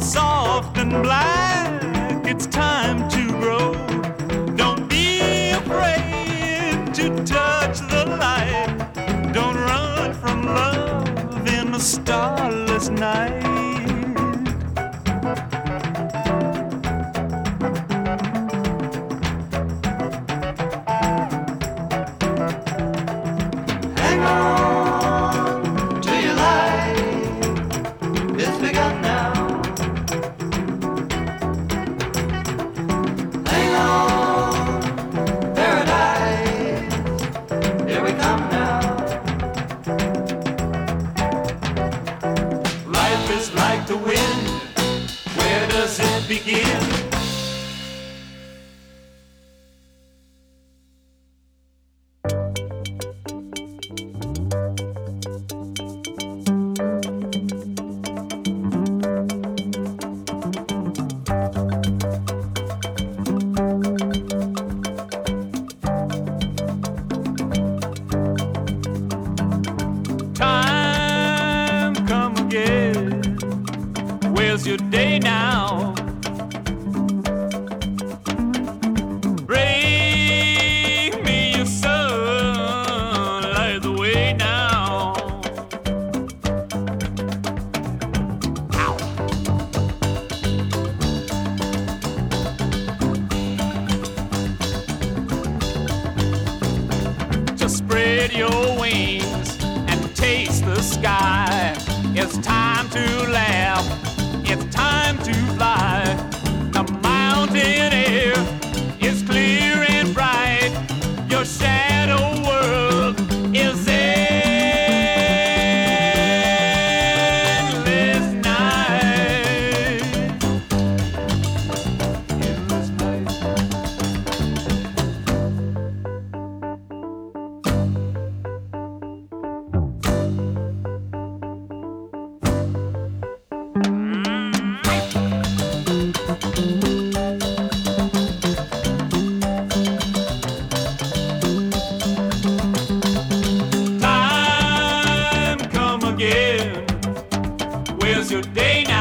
soft and black, it's time to grow. Don't be afraid to touch the light. Don't run from love in a starless night. Hang on to your light, it's begun now. Hang on, paradise, here we come now. Life is like the wind, where does it begin? Time come again. Where's your day now? Bring me your sun, light the way now. Ow. Just spread your wings and taste the sky. It's time to laugh, it's time to fly. The mountain air is clear and bright. Your shadow world is endless night. Endless night. Time come again. Where's your day now?